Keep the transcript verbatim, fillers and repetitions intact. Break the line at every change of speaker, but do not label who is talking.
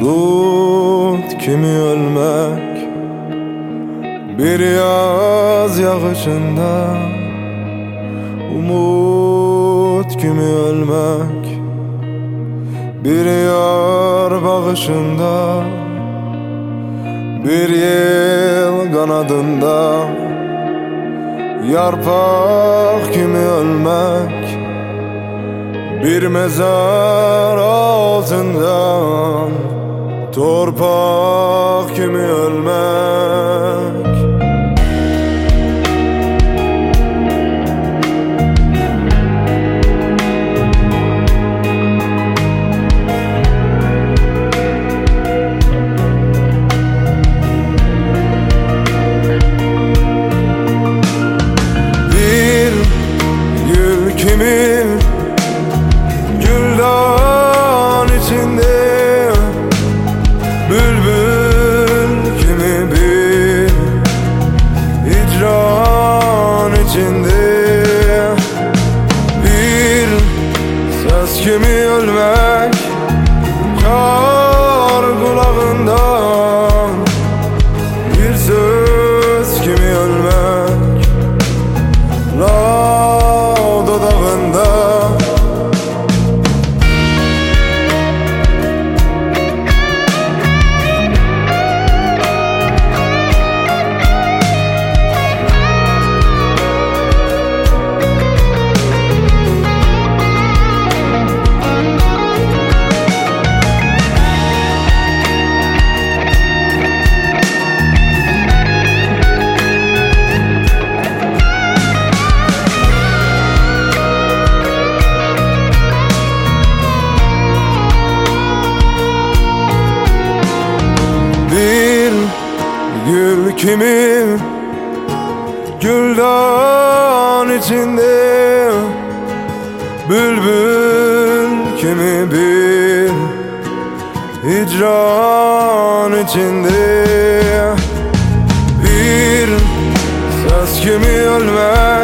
Bulut kimi ölmek, bir yaz yağışında. Umut kimi ölmek, bir yar bağışında. Bir yıl kanadında, yarpak kimi ölmek, bir mezar altından torpak kimi ölmek. Bir gül kimi güldan içinde, bülbül kimi bir hicran içinde. Bir ses kimi ölmek, kar kulağından. Bir söz kimi ölmek, lav dudağında. Bir gül kimi güldan içinde, bülbül kimi bir hicran içinde. Bir ses kimi ölmek,